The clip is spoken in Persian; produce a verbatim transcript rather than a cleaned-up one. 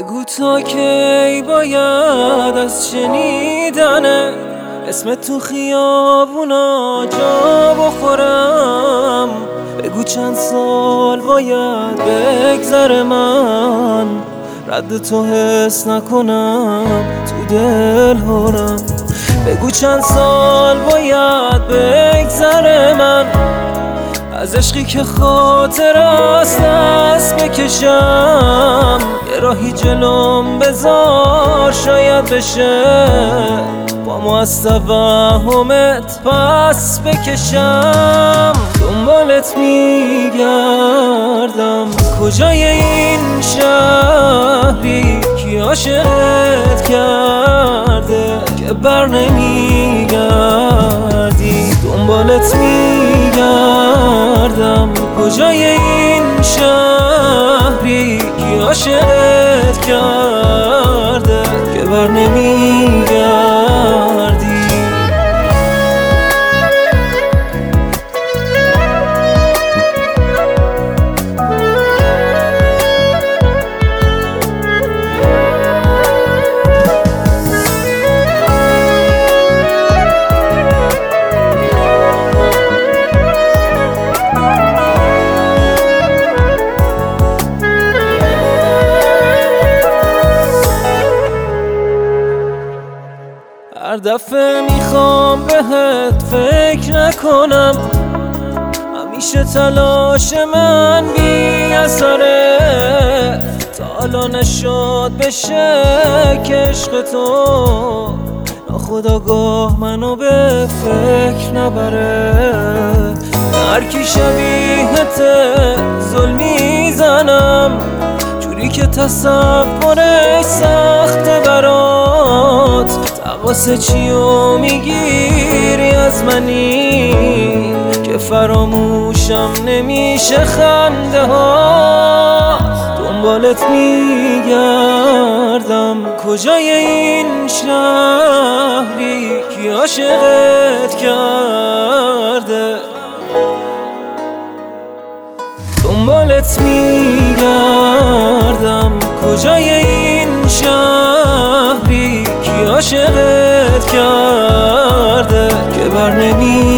بگو تا کی باید از شنیدن اسم تو خیابونا جا بخورم. بگو چند سال باید بگذره من رد تو حس نکنم تو دل هرم. بگو چند سال باید بگذره من از عشقی که خاطر است دست بکشم. یه راهی جلوم بذار شاید بشه با ما از توهمت پس بکشم. دنبالت میگردم کجای این شهری کی عاشقت کرده که بر نمیگردی. دنبالت میگردم کجای این شهری کی عاشقت کرده که بر نمیگردی. هر دفعه میخوام بهت فکر نکنم همیشه تلاش من بی اثره. تا حالا نشد بشه که عشق تو ناخودآگاه منو به فکر نبره. هر کی شبیهت ظلم میزنم جوری که تصورش سخته برات. واسه چیو میگیری از منی که فراموشم نمیشه خنده ها. دنبالت میگردم کجای این شهری کی عاشقت کرده. دنبالت میگردم کجای این شهری کی عاشقت کرده که بر نمی